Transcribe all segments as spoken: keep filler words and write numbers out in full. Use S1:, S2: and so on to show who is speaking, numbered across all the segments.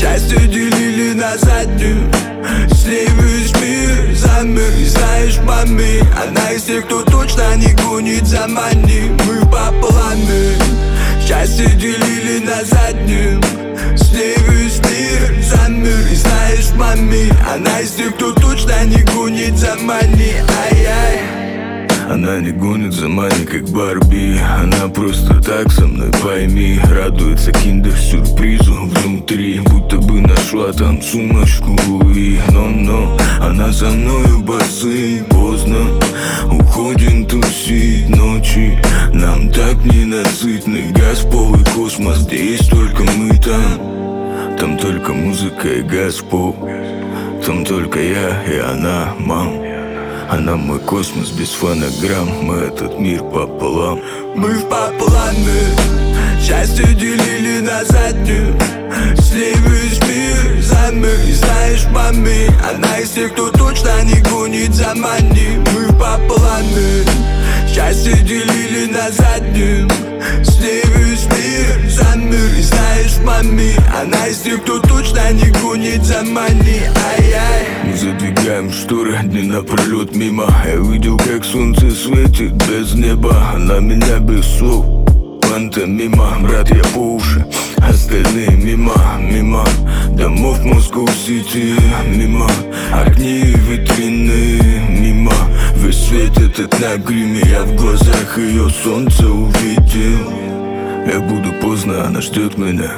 S1: Счастье делили на заднюю. С ней весь мир замер. И знаешь, маме, она из тех, кто точно не гонит за мани. Мы по плану. Счастье делили на заднюю. С ней весь мир замер. И знаешь, маме, она из тех, кто точно не гонит за мани. Ай-яй.
S2: Она не гонит за мани, как Барби. Она просто так со мной, пойми. Радуется киндер-сюрпризу внутри, будто бы нашла там сумочку Луи. Но-но, она за мною басы. Поздно уходим тусить ночи. Нам так ненасытный газ, пол и космос, где есть только мы там. Там только музыка и газ, пол. Там только я и она, мам. Она мой космос без фонограмм. Мы этот мир пополам.
S1: Мы в попланы. Счастье делили на заднюю. С ней весь мир замер. И знаешь, маме, она из тех, кто точно не гонит за мани. Мы в попланы. Счастье делили на заднюю. С ней весь мир замер. И знаешь, маме, она из тех, кто точно не гонит за мани. Ай-яй.
S2: Мы задвигаем шторы дни напролет мимо. Я видел, как солнце светит без неба. Она меня без слов. Пантомима, брат, я по уши. Остальные мимо, мимо домов Москва-Сити. Мимо огни и витрины. Мимо весь свет этот на гриме. Я в глазах ее солнце увидел. Я буду поздно, она ждет меня.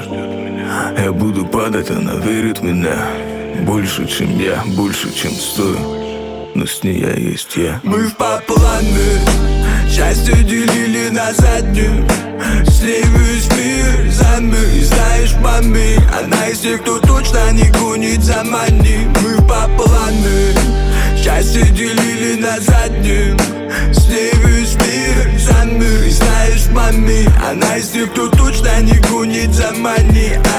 S2: Я буду падать, она верит в меня. Больше, чем я, больше, чем стою. Но с ней я есть я.
S1: Мы в попланы. Счастье делили на заднюю. С ней весь мир замер. И знаешь, маме, она из тех, кто точно не гонит за мани. Мы в попланы. Счастье делили на заднюю. С ней весь мир замер. И знаешь, маме, она из тех, кто точно не гонит за мани.